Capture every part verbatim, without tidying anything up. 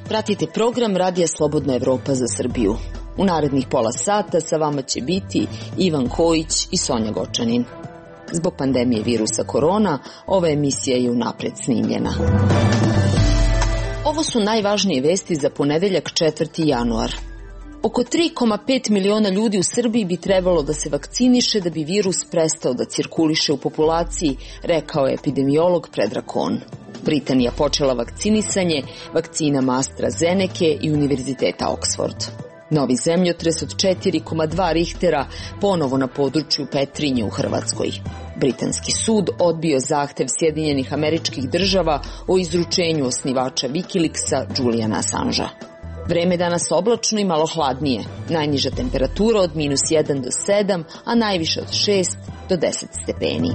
Pratite program Radija Slobodna Evropa za Srbiju. U narednih pola sata sa vama će biti Ivan Kojić i Sonja Gočanin. Zbog pandemije virusa korona, ova emisija je unapred snimljena. Ovo su najvažnije vesti za ponedeljak četvrti januar. Oko tri zarez pet miliona ljudi u Srbiji bi trebalo da se vakciniše da bi virus prestao da cirkuliše u populaciji, rekao je epidemiolog Predrag Kon. Britanija počela vakcinisanje vakcinama AstraZeneca i Univerziteta Oxford. Novi zemljotres od četiri zarez dva Richtera ponovo na području Petrinje u Hrvatskoj. Britanski sud odbio zahtev Sjedinjenih Američkih Država o izručenju osnivača Wikileaksa Juliana Assangea. Vreme danas oblačno i malo hladnije. Najniža temperatura od minus jedan do sedam, a najviše od šest do deset stepeni.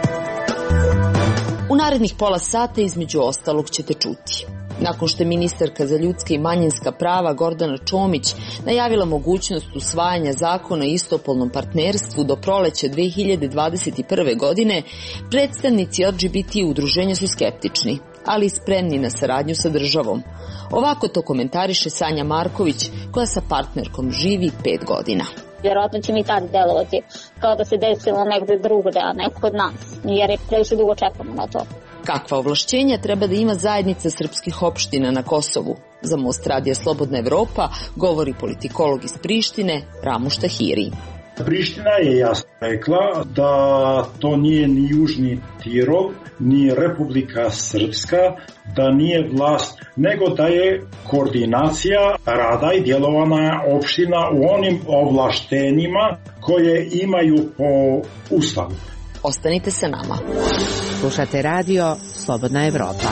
U narednih pola sata između ostalog ćete čuti. Nakon što je ministarka za ljudska i manjinska prava Gordana Čomić najavila mogućnost usvajanja zakona o istopolnom partnerstvu do proleća dve hiljade dvadeset prve. godine, predstavnici L G B T udruženja su skeptični, ali spremni na saradnju sa državom. Ovako to komentariše Sanja Marković, koja sa partnerkom živi pet godina. Vjerojatno će mi tad delovati kao da se desilo negde drugde, a ne kod nas, jer je previše dugo čekamo na to. Kakva ovlašćenja treba da ima zajednica srpskih opština na Kosovu? Za Most Radija Slobodna Evropa govori politikolog iz Prištine Ramuš Tahiri. Priština je jasno rekla da to nije ni Južni Tirol, ni Republika Srpska, da nije vlast, nego da je koordinacija rada i djelovanja opština u onim ovlaštenjima koje imaju po Ustavu. Ostanite sa nama. Slušate radio Slobodna Evropa.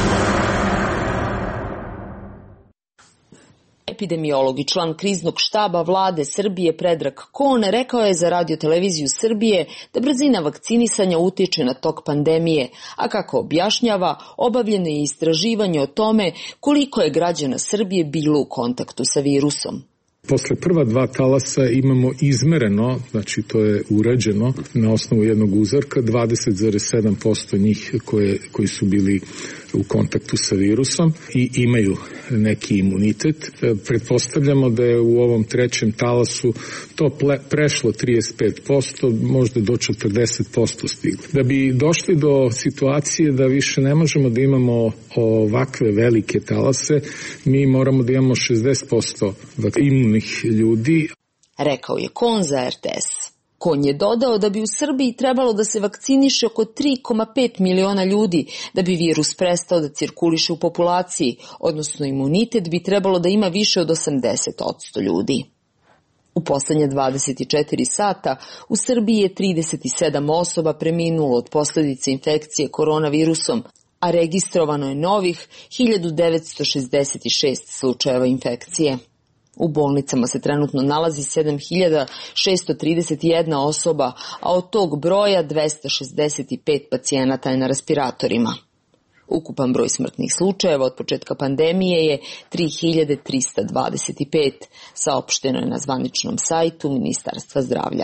Epidemiolog i član kriznog štaba vlade Srbije Predrag Kon rekao je za Radio-televiziju Srbije da brzina vakcinisanja utiče na tok pandemije, a kako objašnjava, obavljeno je istraživanje o tome koliko je građana Srbije bilo u kontaktu sa virusom. Posle prva dva talasa imamo izmereno, znači to je urađeno na osnovu jednog uzorka, dvadeset zarez sedam posto njih koje, koji su bili u kontaktu sa virusom i imaju neki imunitet. Pretpostavljamo da je u ovom trećem talasu to prešlo trideset pet posto, možda do četrdeset posto stiglo. Da bi došli do situacije da više ne možemo da imamo ovakve velike talase, mi moramo da imamo šezdeset posto imunih ljudi. Rekao je Kon za R T S. Kon je dodao da bi u Srbiji trebalo da se vakciniše oko tri zarez pet miliona ljudi da bi virus prestao da cirkuliše u populaciji, odnosno imunitet bi trebalo da ima više od osamdeset posto ljudi. U poslednje dvadeset četiri sata u Srbiji je trideset sedam osoba preminulo od posledice infekcije koronavirusom, a registrovano je novih hiljadu devetsto šezdeset šest slučajeva infekcije. U bolnicama se trenutno nalazi sedam hiljada šesto trideset jedna osoba, a od tog broja dvesta šezdeset pet pacijenata je na respiratorima. Ukupan broj smrtnih slučajeva od početka pandemije je tri hiljade trista dvadeset pet, saopšteno je na zvaničnom sajtu Ministarstva zdravlja.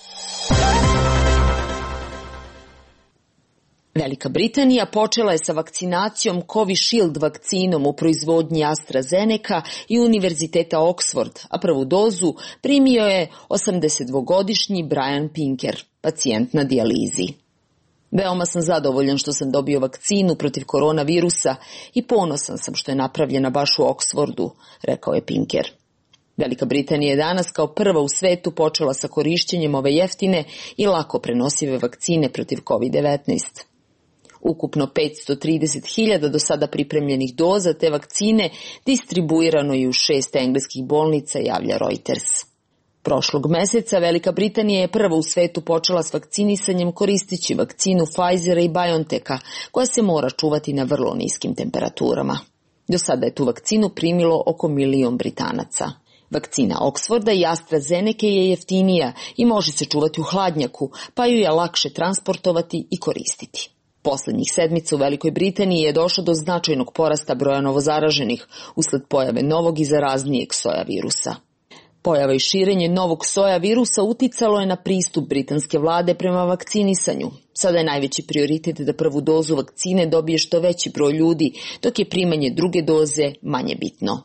Velika Britanija počela je sa vakcinacijom Covishield vakcinom u proizvodnji AstraZeneca i Univerziteta Oxford, a prvu dozu primio je osamdesetdvogodišnji Brian Pinker, pacijent na dijalizi. Veoma sam zadovoljan što sam dobio vakcinu protiv koronavirusa i ponosan sam što je napravljena baš u Oxfordu, rekao je Pinker. Velika Britanija je danas kao prva u svetu počela sa korišćenjem ove jeftine i lako prenosive vakcine protiv kovid devetnaest. Ukupno petsto trideset hiljada do sada pripremljenih doza te vakcine distribuirano je u šest engleskih bolnica, javlja Reuters. Prošlog meseca Velika Britanija je prva u svetu počela s vakcinisanjem koristeći vakcinu Pfizera i BioNTecha, koja se mora čuvati na vrlo niskim temperaturama. Do sada je tu vakcinu primilo oko milion Britanaca. Vakcina Oxforda i AstraZeneca je jeftinija i može se čuvati u hladnjaku, pa ju je lakše transportovati i koristiti. Poslednjih sedmica u Velikoj Britaniji je došlo do značajnog porasta broja novozaraženih usled pojave novog i zaraznijeg soja virusa. Pojava i širenje novog soja virusa uticalo je na pristup britanske vlade prema vakcinisanju. Sada je najveći prioritet da prvu dozu vakcine dobije što veći broj ljudi, dok je primanje druge doze manje bitno.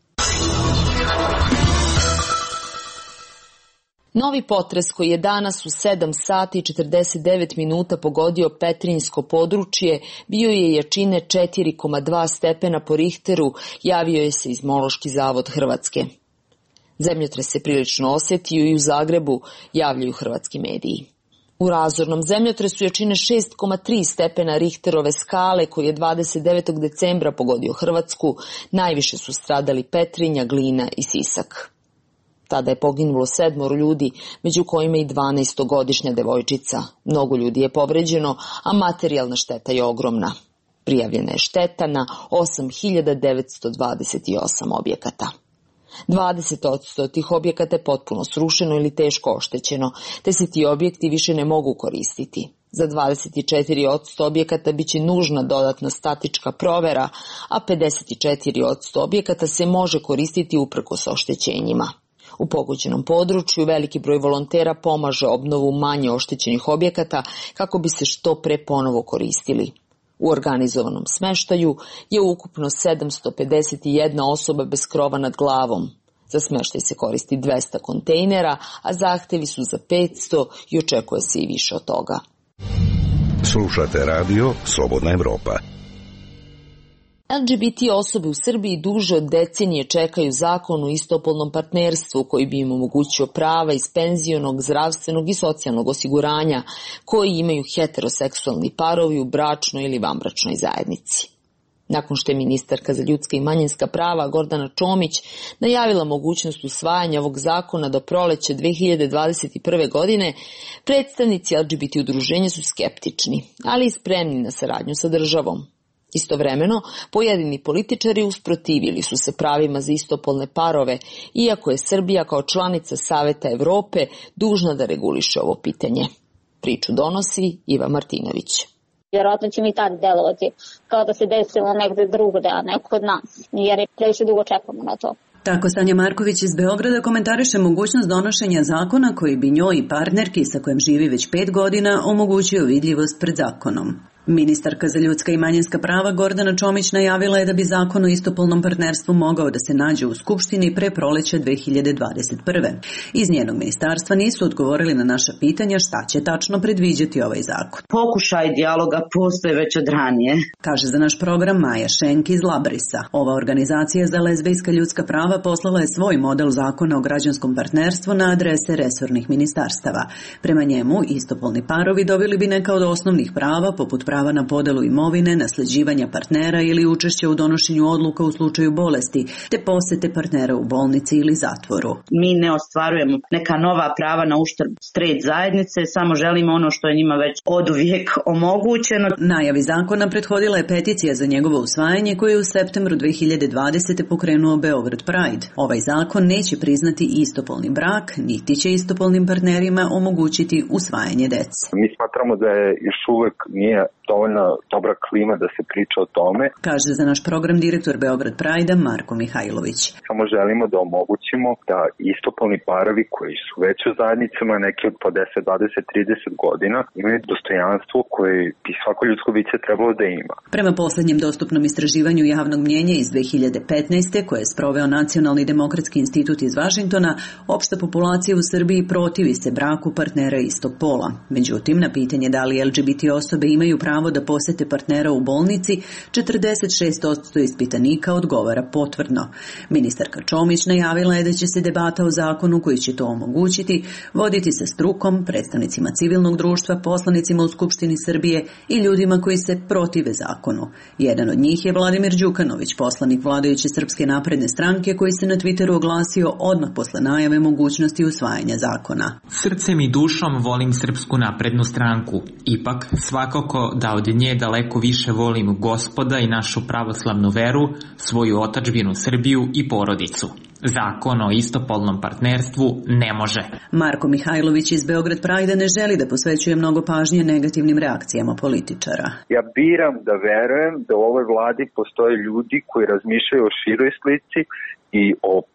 Novi potres koji je danas u sedam sati i četrdeset devet minuta pogodio Petrinjsko područje bio je jačine četiri zarez dva stepena po Richteru, javio je Seizmološki zavod Hrvatske. Zemljotres se prilično osetio i u Zagrebu, javljaju hrvatski mediji. U razornom zemljotresu jačine šest zarez tri stepena Richterove skale koji je dvadeset devetog decembra pogodio Hrvatsku, najviše su stradali Petrinja, Glina i Sisak. Tada je poginulo sedmoro ljudi, među kojima i dvanaestogodišnja devojčica. Mnogo ljudi je povređeno, a materijalna šteta je ogromna. Prijavljena je šteta na osam hiljada devetsto dvadeset osam objekata. dvadeset posto tih objekata je potpuno srušeno ili teško oštećeno, te se ti objekti više ne mogu koristiti. Za dvadeset četiri posto objekata biće nužna dodatna statička provera, a pedeset četiri posto objekata se može koristiti uprkos oštećenjima. U pogođenom području veliki broj volontera pomaže obnovu manje oštećenih objekata kako bi se što pre ponovo koristili. U organizovanom smeštaju je ukupno sedamsto pedeset jedna osoba bez krova nad glavom. Za smeštaj se koristi dvesta kontejnera, a zahtevi su za petsto i očekuje se i više od toga. Slušate radio Slobodna Evropa. L G B T osobe u Srbiji duže od decenije čekaju zakon o istopolnom partnerstvu koji bi im omogućio prava iz penzionog, zdravstvenog i socijalnog osiguranja koji imaju heteroseksualni parovi u bračnoj ili vanbračnoj zajednici. Nakon što je ministarka za ljudska i manjinska prava Gordana Čomić najavila mogućnost usvajanja ovog zakona do proleća dve hiljade dvadeset prve. godine, predstavnici L G B T udruženja su skeptični, ali i spremni na saradnju sa državom. Istovremeno, pojedini političari usprotivili su se pravima za istopolne parove, iako je Srbija kao članica Saveta Evrope dužna da reguliše ovo pitanje. Priču donosi Iva Martinović. Vjerojatno će mi tad delovati kao da se desilo negde drugde, a ne kod nas, jer je previše dugo čekamo na to. Tako Sanja Marković iz Beograda komentariše mogućnost donošenja zakona koji bi njoj i partnerki sa kojim živi već pet godina omogućio vidljivost pred zakonom. Ministarka za ljudska i manjinska prava Gordana Čomić najavila je da bi zakon o istopolnom partnerstvu mogao da se nađe u Skupštini pre proleća dve hiljade dvadeset prve. Iz njenog ministarstva nisu odgovorili na naša pitanja šta će tačno predviđati ovaj zakon. Pokušaj dijaloga postoje već od ranije, kaže za naš program Maja Šenk iz Labrisa. Ova organizacija za lezbejska ljudska prava poslala je svoj model zakona o građanskom partnerstvu na adrese resornih ministarstava. Prema njemu, istopolni parovi dobili bi neka od osnovnih prava poput prava na podelu imovine, nasleđivanja partnera ili učešća u donošenju odluka u slučaju bolesti, te posete partnera u bolnici ili zatvoru. Mi ne ostvarujemo neka nova prava na uštrb straight zajednice, samo želimo ono što je njima već oduvijek omogućeno. Najavi zakona prethodila je peticija za njegovo usvajanje koje je u septembru dve hiljade dvadesete. pokrenuo Beograd Pride. Ovaj zakon neće priznati istopolni brak, niti će istopolnim partnerima omogućiti usvajanje dece. Mi smatramo da je još uvek nije dovoljno dobra klima da se priča o tome. Kaže za naš program direktor Beograd Pride-a Marko Mihajlović. Samo želimo da omogućimo da istopolni parovi koji su već u zajednicama neki od po deset, dvadeset, trideset godina imaju dostojanstvo koje bi svako ljudsko biće trebalo da ima. Prema poslednjem dostupnom istraživanju javnog mnjenja iz dve hiljade petnaeste. koje je sproveo Nacionalni demokratski institut iz Vašingtona, opšta populacija u Srbiji protivi se braku partnera istog pola. Međutim, na pitanje da li L G B T osobe imaju pravo da posete partnera u bolnici, četrdeset šest posto ispitanika odgovara potvrdno. Ministarka Čomić najavila je da će se debata o zakonu koji će to omogućiti voditi sa strukom, predstavnicima civilnog društva, poslanicima u Skupštini Srbije i ljudima koji se protive zakonu. Jedan od njih je Vladimir Đukanović, poslanik vladajuće Srpske napredne stranke koji se na Twitteru oglasio odmah posle najave mogućnosti usvajanja zakona. Srcem i dušom volim Srpsku naprednu stranku. Ipak, svakako da od nje daleko više volim Gospoda i našu pravoslavnu veru, svoju otadžbinu Srbiju i porodicu. Zakon o istopolnom partnerstvu ne može. Marko Mihajlović iz Beograd Pride ne želi da posvećuje mnogo pažnje negativnim reakcijama političara. Ja biram da verujem da u ovoj vladi postoje ljudi koji razmišljaju o široj slici i o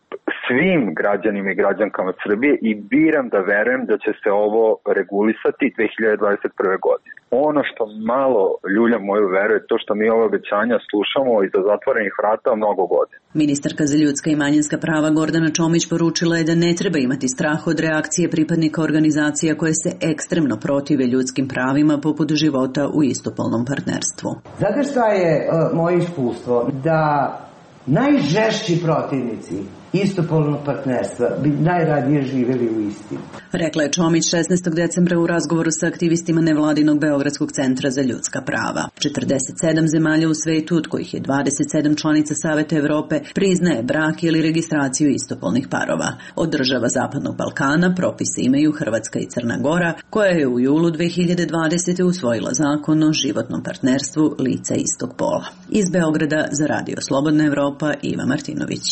svim građanima i građankama Srbije i biram da verujem da će se ovo regulisati dve hiljade dvadeset prve. godine. Ono što malo ljulja moju veru je to što mi ove obećanja slušamo iza zatvorenih vrata mnogo godina. Ministarka za ljudska i manjinska prava Gordana Čomić poručila je da ne treba imati strah od reakcije pripadnika organizacija koje se ekstremno protive ljudskim pravima poput života u istopolnom partnerstvu. Znate šta je uh, moje iskustvo? Da najžešći protivnici istopolnog partnerstva bi najradije živeli u istini. Rekla je Čomić šesnaestog decembra u razgovoru sa aktivistima nevladinog Beogradskog centra za ljudska prava. četrdeset sedam zemalja u svetu, od kojih je dvadeset sedam članica Saveta Evrope, priznaje brak ili registraciju istopolnih parova. Od država Zapadnog Balkana propise imaju Hrvatska i Crna Gora, koja je u julu dve hiljade dvadesete. usvojila zakon o životnom partnerstvu lica istog pola. Iz Beograda za Radio Slobodna Evropa, Iva Martinović.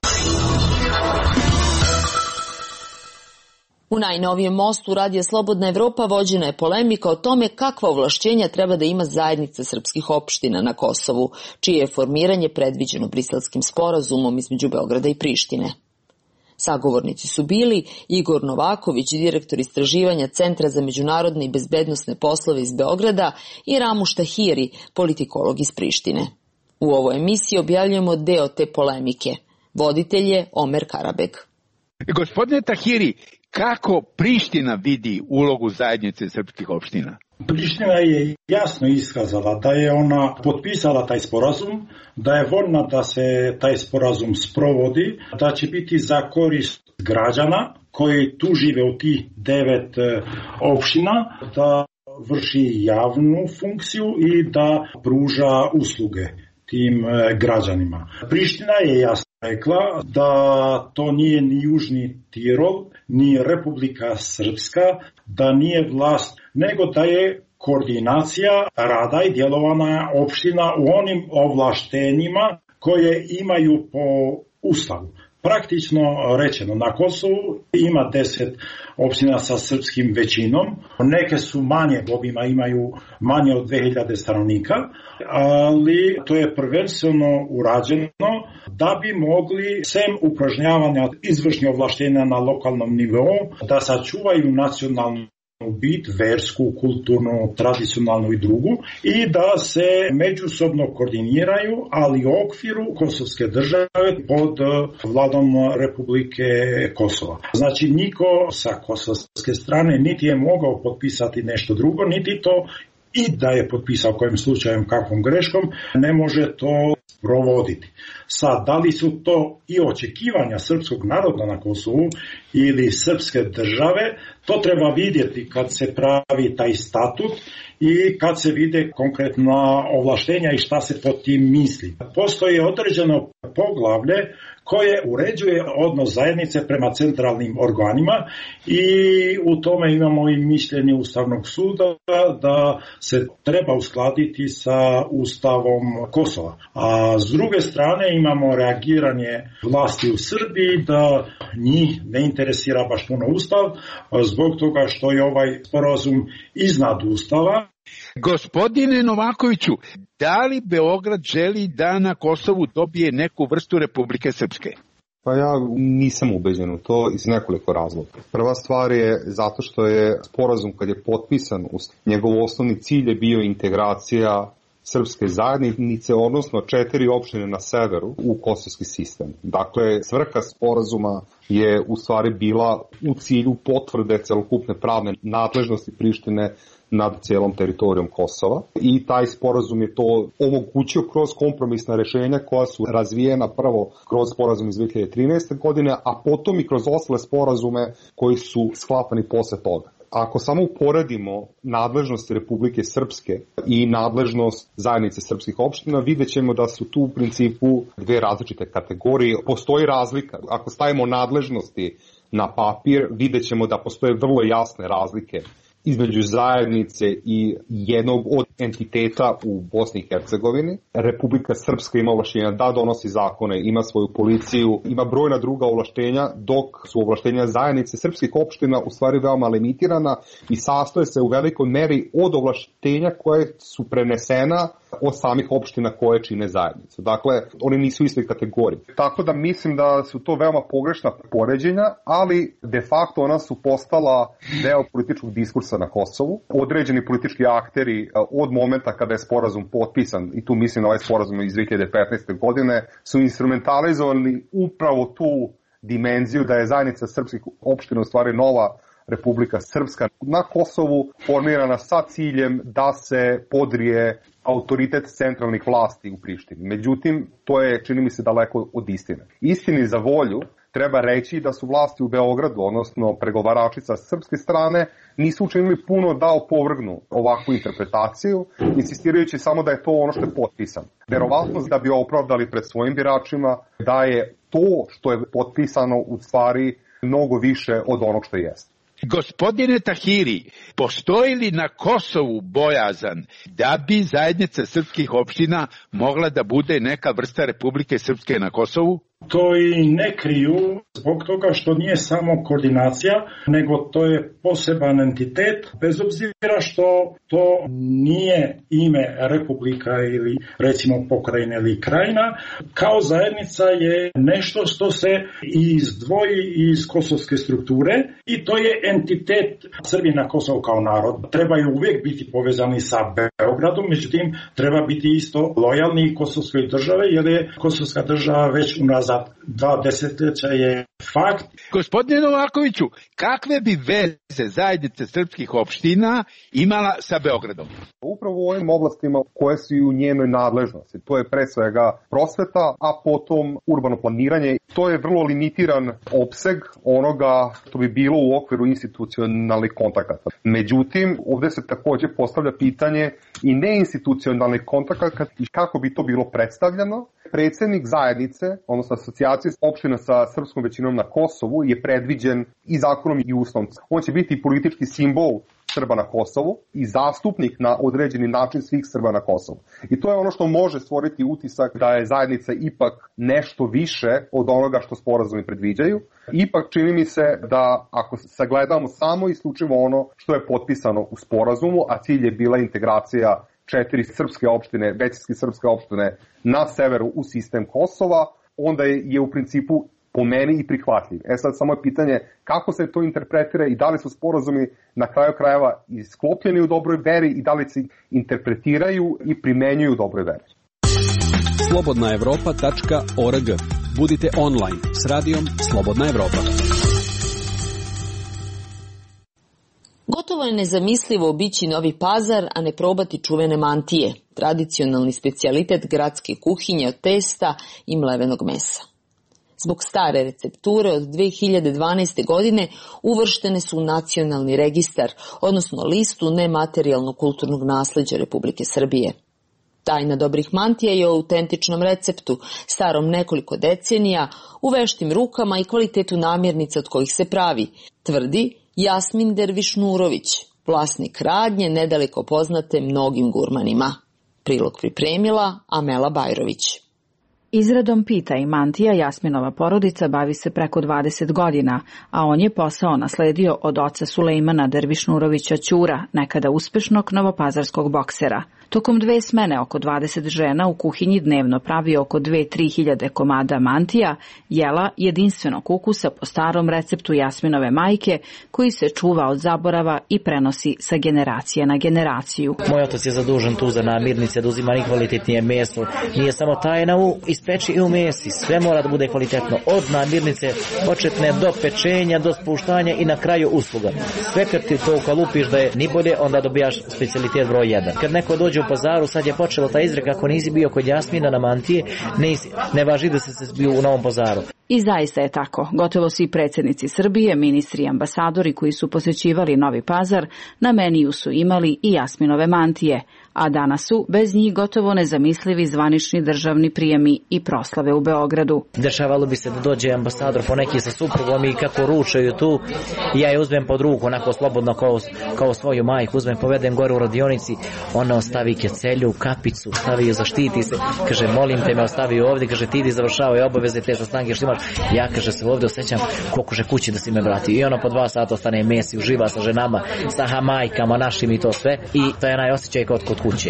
U najnovijem mostu Radija Slobodna Evropa vođena je polemika o tome kakva ovlašćenja treba da ima zajednica srpskih opština na Kosovu, čije je formiranje predviđeno Briselskim sporazumom između Beograda i Prištine. Sagovornici su bili Igor Novaković, direktor istraživanja Centra za međunarodne i bezbednosne poslove iz Beograda, i Ramuš Tahiri, politikolog iz Prištine. U ovoj emisiji objavljujemo deo te polemike. Voditelj je Omer Karabeg. Gospodine Tahiri, kako Priština vidi ulogu zajednice srpskih opština? Priština je jasno iskazala da je ona potpisala taj sporazum, da je voljna da se taj sporazum sprovodi, da će biti za korist građana koji tu žive u tih devet opština, da vrši javnu funkciju i da pruža usluge tim građanima. Priština je jasno rekla da to nije ni Južni Tirol, ni Republika Srpska, da nije vlast, nego da je koordinacija rada i djelovanja opština u onim ovlaštenjima koje imaju po Ustavu. Praktično rečeno, na Kosovu ima deset opština sa srpskim većinom, neke su manje obima, imaju manje od dve hiljade stanovnika, ali to je prvenstveno urađeno da bi mogli, sem upražnjavanja izvršnih ovlaštenja na lokalnom nivou, da sačuvaju nacionalnu bit, versku, kulturnu, tradicionalnu i drugu, i da se međusobno koordiniraju, ali u okviru kosovske države pod vladom Republike Kosova. Znači, niko sa kosovske strane niti je mogao potpisati nešto drugo, niti to i da je potpisao kojim slučajem kakvom greškom, ne može to provoditi. Sad, da li su to i očekivanja srpskog naroda na Kosovu ili srpske države, to treba vidjeti kad se pravi taj statut i kad se vide konkretna ovlaštenja i šta se pod tim misli. Postoji određeno poglavlje koje uređuje odnos zajednice prema centralnim organima i u tome imamo i mišljenje Ustavnog suda da se treba uskladiti sa Ustavom Kosova. A s druge strane imamo reagiranje vlasti u Srbiji da njih ne interesira baš puno Ustav zbog toga što je ovaj sporazum iznad Ustava. Gospodine Novakoviću, da li Beograd želi da na Kosovu dobije neku vrstu Republike Srpske? Pa ja nisam ubeđen u to iz nekoliko razloga. Prva stvar je zato što je sporazum kad je potpisan, njegov osnovni cilj je bio integracija srpske zajednice, odnosno četiri opštine na severu u kosovski sistem. Dakle, svrha sporazuma je u stvari bila u cilju potvrde celokupne pravne nadležnosti Prištine nad cijelom teritorijom Kosova i taj sporazum je to omogućio kroz kompromisna rješenja koja su razvijena prvo kroz sporazum iz dve hiljade trinaeste. godine, a potom i kroz ostale sporazume koji su sklapani posle toga. Ako samo uporedimo nadležnost Republike Srpske i nadležnost zajednice srpskih opština, vidjet ćemo da su tu u principu dve različite kategorije. Postoji razlika. Ako stavimo nadležnosti na papir, vidjet ćemo da postoje vrlo jasne razlike između zajednice i jednog od entiteta u Bosni i Hercegovini. Republika Srpska ima ovlaštenja da donosi zakone, ima svoju policiju, ima brojna druga ovlaštenja, dok su ovlaštenja zajednice srpskih opština u stvari veoma limitirana i sastoje se u velikoj meri od ovlaštenja koje su prenesena od samih opština koje čine zajednicu. Dakle, oni nisu iste kategorije. Tako da mislim da su to veoma pogrešna poređenja, ali de facto ona su postala deo političkog diskursa na Kosovu. Određeni politički akteri od momenta kada je sporazum potpisan, i tu mislim na ovaj sporazum iz dve hiljade petnaeste. godine, su instrumentalizovali upravo tu dimenziju da je zajednica srpskih opština u stvari nova Republika Srpska na Kosovu, formirana sa ciljem da se podrije autoritet centralnih vlasti u Prištini. Međutim, to je, čini mi se, daleko od istine. Istini za volju treba reći da su vlasti u Beogradu, odnosno pregovaračica s srpske strane, nisu učinili puno da opovrgnu ovakvu interpretaciju, insistirajući samo da je to ono što je potpisano. Verovatno da bi opravdali pred svojim biračima da je to što je potpisano u stvari mnogo više od onog što jeste. Gospodine Tahiri, postoji li na Kosovu bojazan da bi zajednica srpskih opština mogla da bude neka vrsta Republike Srpske na Kosovu? To i ne kriju zbog toga što nije samo koordinacija, nego to je poseban entitet, bez obzira što to nije ime Republika ili recimo pokrajina ili krajina. Kao zajednica je nešto što se izdvoji iz kosovske strukture i to je entitet Srbije na Kosovu kao narod. Trebaju uvijek biti povezani sa Beogradom, međutim treba biti isto lojalni kosovskoj države jer je kosovska država već unazad dva desetljeća je fakt. Gospodine Novakoviću, kakve bi veze zajednice srpskih opština imala sa Beogradom? Upravo u ovim oblastima koje su i u njenoj nadležnosti. To je pre svega prosveta, a potom urbano planiranje. To je vrlo limitiran opseg onoga što bi bilo u okviru institucionalnih kontakata. Međutim, ovde se takođe postavlja pitanje i neinstitucionalnih kontakata i kako bi to bilo predstavljeno. Predsednik zajednice, odnosno asocijacije opština sa srpskom većinom na Kosovu je predviđen i zakonom i ustavom. On će biti politički simbol Srba na Kosovu i zastupnik na određeni način svih Srba na Kosovu. I to je ono što može stvoriti utisak da je zajednica ipak nešto više od onoga što sporazumi predviđaju. Ipak čini mi se da ako sagledamo samo isključivo ono što je potpisano u sporazumu, a cilj je bila integracija četiri srpske opštine, većinske srpske opštine na severu u sistem Kosova, onda je, je u principu po meni i prihvatljiv. E sad samo je pitanje kako se to interpretira i da li su sporazumi na kraju krajeva isklopljeni u dobroj veri i da li se interpretiraju i primenjuju u dobroj veri. slobodna evropa tačka org. Budite online s radijom Slobodna Evropa. Gotovo je nezamislivo obići Novi Pazar, a ne probati čuvene mantije, tradicionalni specijalitet gradske kuhinje od testa i mlevenog mesa. Zbog stare recepture od dve hiljade dvanaeste. godine uvrštene su u nacionalni registar, odnosno listu nematerijalnog kulturnog nasleđa Republike Srbije. Tajna dobrih mantija je o autentičnom receptu, starom nekoliko decenija, u veštim rukama i kvalitetu namirnica od kojih se pravi, tvrdi Jasmin Dervišnurović, vlasnik radnje nedaleko poznate mnogim gurmanima. Prilog pripremila Amela Bajrović. Izradom pita i mantija Jasminova porodica bavi se preko dvadeset godina, a on je posao nasledio od oca Sulejmana Dervišnurovića Ćura, nekada uspešnog novopazarskog boksera. Tokom dve smene oko dvadeset žena u kuhinji dnevno pravi oko dve do tri hiljade komada mantija, jela jedinstvenog ukusa po starom receptu Jasminove majke, koji se čuva od zaborava i prenosi sa generacije na generaciju. Moj otac je zadužen tu za namirnice, da uzima najkvalitetnije meso. Nije samo tajna u ispeči i u mesi, sve mora da bude kvalitetno. Od namirnice početne do pečenja, do spuštanja i na kraju usluga. Sve kad ti to ukalupiš da je ni bolje, onda dobijaš specijalitet broj jedan. Kad neko dođe u pazaru, sad je počela ta izreka, ako nisi bio kod Jasmina na mantije, ne, ne važi da se bio u Novom Pazaru. I zaista je tako. Gotovo svi predsjednici Srbije, ministri i ambasadori koji su posećivali Novi Pazar, na meniju su imali i Jasminove mantije, a danas su bez njih gotovo nezamislivi zvanični državni prijemi i proslave u Beogradu. Dešavalo bi se da dođe ambasador poneki sa suprugom i kako ručaju tu, ja je uzmem pod ruku, onako slobodno kao, kao svoju majku, uzmem, povedem gore u radionici, ona ostavi kecelju, kapicu, stavi ju, zaštiti se, kaže, molim te me ostavi ovdje, kaže, ti idi završavaju obaveze te sa snage što imaš, ja, kaže, se ovdje osjećam koliko že kući da si me vrati. I ono po dva sata ostane mesi, uživa sa ženama, sa majkama našim i to sve, i to je onaj osjećaj kod kod kuće.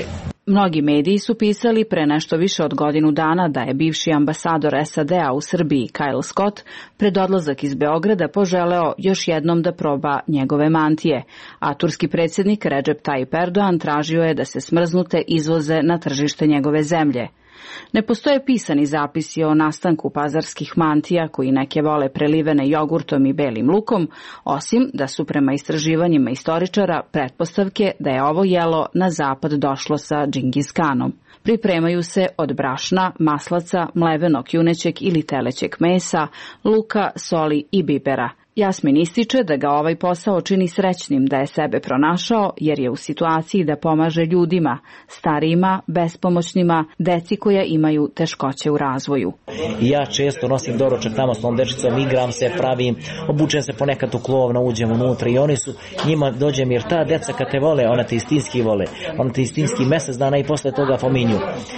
Mnogi mediji su pisali pre nešto više od godinu dana da je bivši ambasador S A D-a u Srbiji Kyle Scott pred odlazak iz Beograda poželeo još jednom da proba njegove mantije, a turski predsjednik Recep Tayyip Erdogan tražio je da se smrznute izvoze na tržište njegove zemlje. Ne postoje pisani zapisi o nastanku pazarskih mantija koji neke vole prelivene jogurtom i belim lukom, osim da su prema istraživanjima istoričara pretpostavke da je ovo jelo na zapad došlo sa Džingis Kanom. Pripremaju se od brašna, maslaca, mlevenog junećeg ili telećeg mesa, luka, soli i bibera. Jasmin ističe da ga ovaj posao čini srećnim da je sebe pronašao jer je u situaciji da pomaže ljudima, starijima, bespomoćnima, deci koja imaju teškoće u razvoju. Ja često nosim doručak tamo s tom dečicom, igram se, pravim, obučem se ponekad u klovna, uđem unutra i oni su, njima dođem jer ta deca kad te vole, ona te istinski vole, ona te istinski mesec dana i posle toga pominju.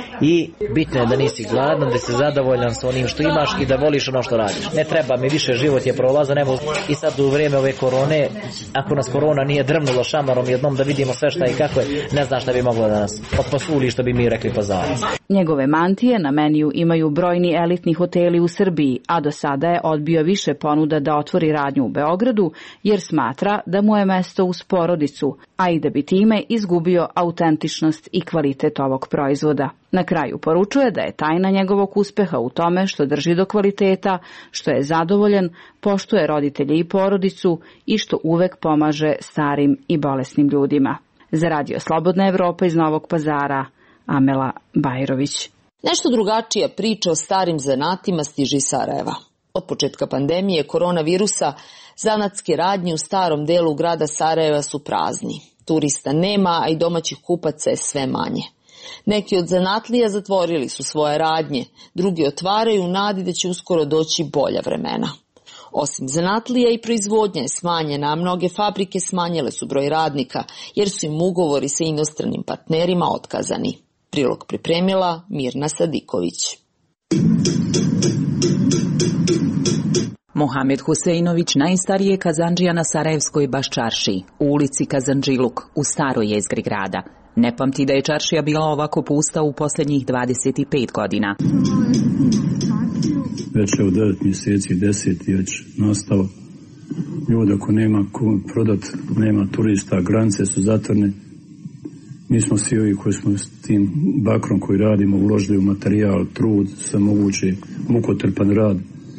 I bitno je da nisi gladan, da si zadovoljan sa onim što imaš i da voliš ono što radiš. Ne treba mi više, život je prolazan, evo i sad u vrijeme ove korone, ako nas korona nije drmnula šamarom jednom da vidimo sve šta i kako je, ne znam šta bi moglo da nas opasuli, što bi mi rekli pazarac. Njegove mantije na meniju imaju brojni elitni hoteli u Srbiji, a do sada je odbio više ponuda da otvori radnju u Beogradu, jer smatra da mu je mesto uz porodicu, a i da bi time izgubio autentičnost i kvalitet ovog proizvoda. Na kraju poručuje da je tajna njegovog uspeha u tome što drži do kvaliteta, što je zadovoljan, poštuje roditelje i porodicu i što uvek pomaže starim i bolesnim ljudima. Za Radio Slobodna Evropa iz Novog Pazara, Amela Bajrović. Nešto drugačija priča o starim zanatima stiže iz Sarajeva. Od početka pandemije koronavirusa zanatske radnje u starom delu grada Sarajeva su prazni. Turista nema, a i domaćih kupaca je sve manje. Neki od zanatlija zatvorili su svoje radnje, drugi otvaraju u nadi da će uskoro doći bolja vremena. Osim zanatlija i proizvodnja je smanjena, a mnoge fabrike smanjile su broj radnika, jer su im ugovori sa inostranim partnerima otkazani. Prilog pripremila Mirna Sadiković. Mohamed Huseinović najstariji je kazandžija na Sarajevskoj Baščaršiji, u ulici Kazandžiluk, u staroj jezgri grada. Ne pamti da je čaršija bila ovako pusta u posljednjih dvadeset pet godina. Već je u devet mjeseci, deset je već nastao. Ljudi ako nema prodat, nema turista, granice su zatvorene. Mi smo svi ovi koji smo s tim bakrom koji radimo uložili u materijal, trud, sve moguće, mukotrpan rad.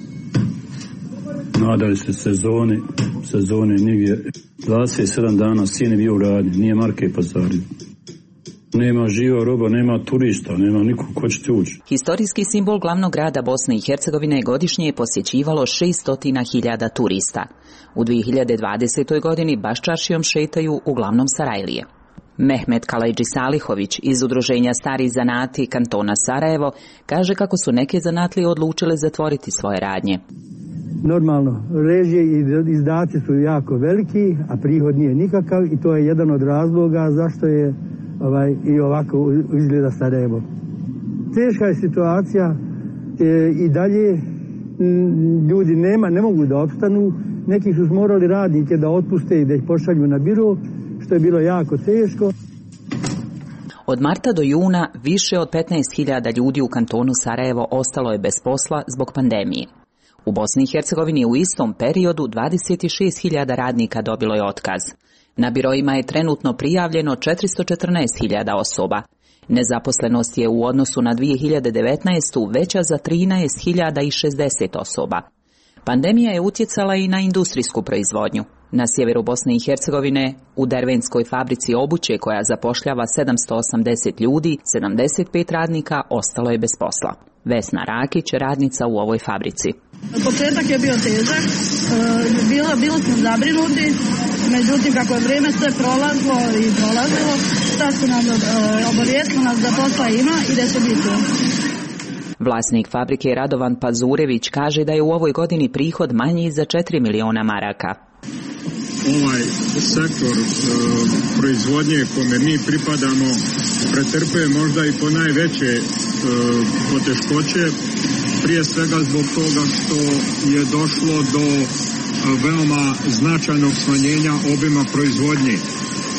Nadali se sezone, sezone nigdje. dvadeset sedam dana sin je bio u radnji, nije marke pazari. Nema živa roba, nema turista, nema nikog ko će ući. Historijski simbol glavnog grada Bosne i Hercegovine godišnje je posjećivalo šesto hiljada turista. U dvije hiljade dvadesetoj godini Baščaršijom šetaju uglavnom Sarajlije. Mehmet Kalajđi Salihović iz udruženja Stari zanati kantona Sarajevo kaže kako su neke zanatlije odlučile zatvoriti svoje radnje. Normalno, režije i izdaci su jako veliki, a prihod nije nikakav i to je jedan od razloga zašto je ovaj, i ovako izgleda Sarajevo. Teška je situacija e, i dalje m, ljudi nema, ne mogu da opstanu, neki su morali radnike da otpuste i da ih pošalju na biro, što je bilo jako teško. Od marta do juna više od petnaest hiljada ljudi u kantonu Sarajevo ostalo je bez posla zbog pandemije. U Bosni i Hercegovini u istom periodu dvadeset šest hiljada radnika dobilo je otkaz. Na biroima je trenutno prijavljeno četiristo četrnaest hiljada osoba. Nezaposlenost je u odnosu na dvije hiljade devetnaestu veća za trinaest hiljada šezdeset osoba. Pandemija je utjecala i na industrijsku proizvodnju. Na sjeveru Bosne i Hercegovine, u Dervenskoj fabrici obuće koja zapošljava sedamsto osamdeset ljudi, sedamdeset pet radnika ostalo je bez posla. Vesna Rakić, radnica u ovoj fabrici. Početak je bio težak, bilo, bilo smo zabrinuti, međutim kako je vrijeme sve prolazilo i prolazilo, sad su nam obavijestili nas da posla ima i da će biti. Vlasnik fabrike Radovan Pazurević kaže da je u ovoj godini prihod manji za četiri miliona maraka. Ovaj sektor e, proizvodnje kome mi pripadamo pretrpuje možda i po najveće e, poteškoće, prije svega zbog toga što je došlo do veoma značajnog smanjenja obima proizvodnje.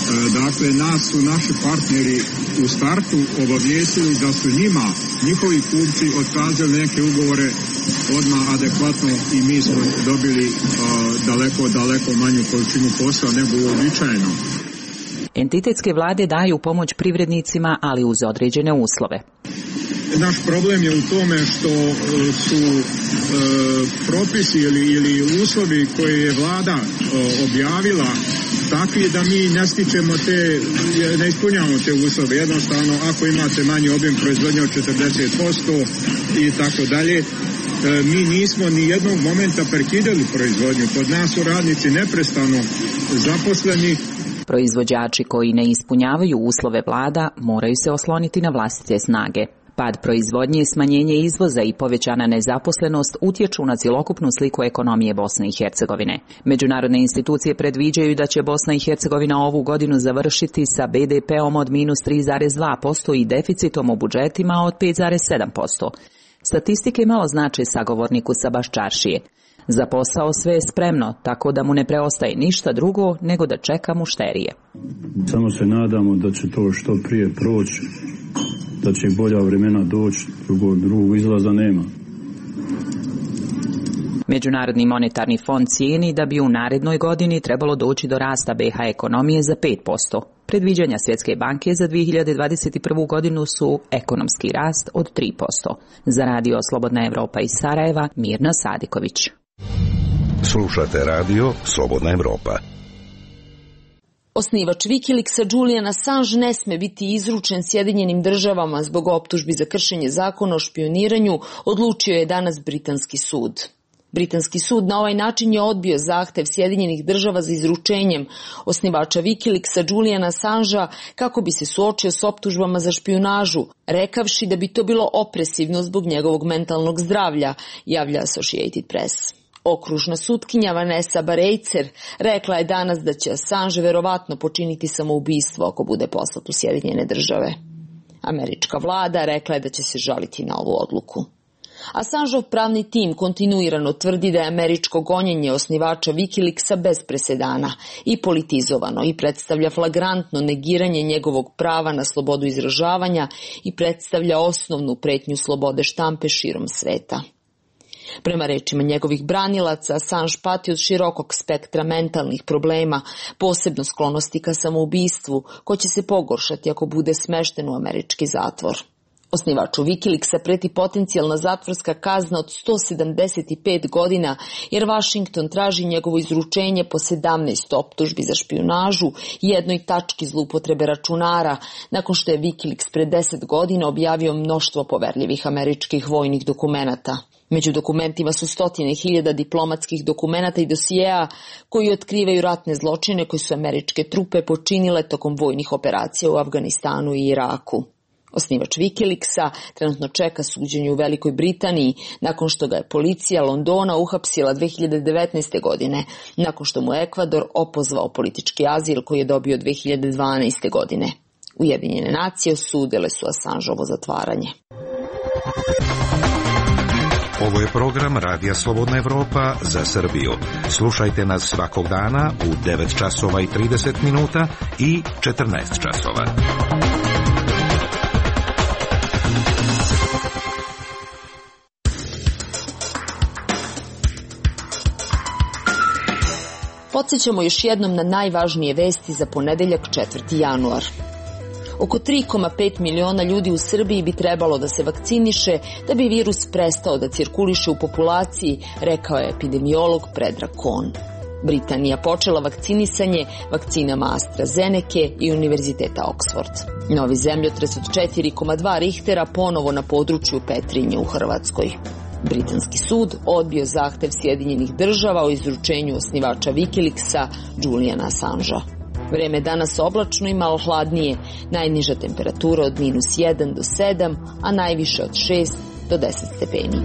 Dakle, nas su naši partneri u startu obavijestili da su njima, njihovi kupci otkazali neke ugovore odmah adekvatno i mi smo dobili uh, daleko, daleko manju količinu posla nego uobičajeno. Entitetske vlade daju pomoć privrednicima, ali uz određene uslove. Naš problem je u tome što su e, propisi ili, ili uslovi koje je vlada e, objavila takvi da mi ne stičemo te, ne ispunjavamo te uslove. Jednostavno, ako imate manji objem proizvodnje od četrdeset posto i tako dalje, mi nismo ni jednog momenta prekidali proizvodnju. Kod nas su radnici neprestano zaposleni. Proizvođači koji ne ispunjavaju uslove vlada moraju se osloniti na vlastite snage. Pad proizvodnje, smanjenje izvoza i povećana nezaposlenost utječu na cjelokupnu sliku ekonomije Bosne i Hercegovine. Međunarodne institucije predviđaju da će Bosna i Hercegovina ovu godinu završiti sa be de peom od minus tri zarez dva posto i deficitom u budžetima od pet zarez sedam posto. Statistike malo znače sagovorniku sa Baščaršije. Za posao sve je spremno, tako da mu ne preostaje ništa drugo nego da čeka mušterije. Samo se nadamo da će to što prije proći, da će bolja vremena doći, drugog, drugog izlaza nema. Međunarodni monetarni fond cijeni da bi u narednoj godini trebalo doći do rasta be ha ekonomije za pet posto. Predviđanja Svjetske banke za dvije hiljade dvadeset prvu godinu su ekonomski rast od tri posto. Za radio Slobodna Evropa iz Sarajeva, Mirna Sadiković. Slušate radio Slobodna Evropa. Osnivač Wikileaksa Julian Assange ne sme biti izručen Sjedinjenim državama zbog optužbi za kršenje zakona o špioniranju, odlučio je danas britanski sud. Britanski sud na ovaj način je odbio zahtev Sjedinjenih država za izručenjem osnivača Wikileaksa Juliana Assangea kako bi se suočio s optužbama za špijunažu, rekavši da bi to bilo opresivno zbog njegovog mentalnog zdravlja, javlja Associated Press. Okružna sutkinja Vanessa Barejcer rekla je danas da će Assange verovatno počiniti samoubistvo ako bude poslat u Sjedinjene države. Američka vlada rekla je da će se žaliti na ovu odluku. Assangeov pravni tim kontinuirano tvrdi da je američko gonjenje osnivača Wikileaksa bez presedana i politizovano i predstavlja flagrantno negiranje njegovog prava na slobodu izražavanja i predstavlja osnovnu pretnju slobode štampe širom sveta. Prema rečima njegovih branilaca, Assange pati od širokog spektra mentalnih problema, posebno sklonosti ka samoubistvu, ko će se pogoršati ako bude smešten u američki zatvor. Osnivaču Wikileaksa preti potencijalna zatvorska kazna od sto sedamdeset pet godina, jer Washington traži njegovo izručenje po sedamnaest optužbi za špijunažu i jednoj tački zloupotrebe računara, nakon što je Wikileaks pre deset godina objavio mnoštvo poverljivih američkih vojnih dokumenata. Među dokumentima su stotine hiljada diplomatskih dokumenata i dosijeja koji otkrivaju ratne zločine koje su američke trupe počinile tokom vojnih operacija u Afganistanu i Iraku. Osnivač Wikileaksa trenutno čeka suđenje u Velikoj Britaniji nakon što ga je policija Londona uhapsila dve hiljade devetnaeste. godine, nakon što mu Ekvador opozvao politički azil koji je dobio dve hiljade dvanaeste. godine. Ujedinjene nacije osudile su Assangeovo zatvaranje. Ovo je program Radija Slobodna Evropa za Srbiju. Slušajte nas svakog dana u devet časova i trideset minuta i četrnaest časova. Podsjećamo još jednom na najvažnije vesti za ponedeljak četvrti januar. Oko tri zarez pet miliona ljudi u Srbiji bi trebalo da se vakciniše da bi virus prestao da cirkuliše u populaciji, rekao je epidemiolog Predrag Kon. Britanija počela vakcinisanje vakcinama AstraZeneca i Univerziteta Oxford. Novi zemljotres od četiri zarez dva Richtera ponovo na području Petrinje u Hrvatskoj. Britanski sud odbio zahtev Sjedinjenih država o izručenju osnivača Wikileaksa Juliana Assangea. Vreme danas oblačno i malo hladnije, najniža temperatura od minus jedan do sedam, a najviše od šest do deset stepeni.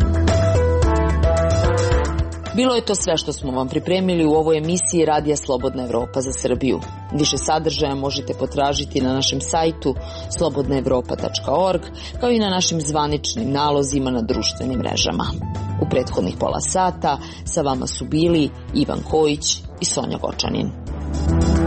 Bilo je to sve što smo vam pripremili u ovoj emisiji Radija Slobodna Evropa za Srbiju. Više sadržaja možete potražiti na našem sajtu slobodna evropa tačka org, kao i na našim zvaničnim nalozima na društvenim mrežama. U prethodnih pola sata sa vama su bili Ivan Kojić i Sonja Gočanin.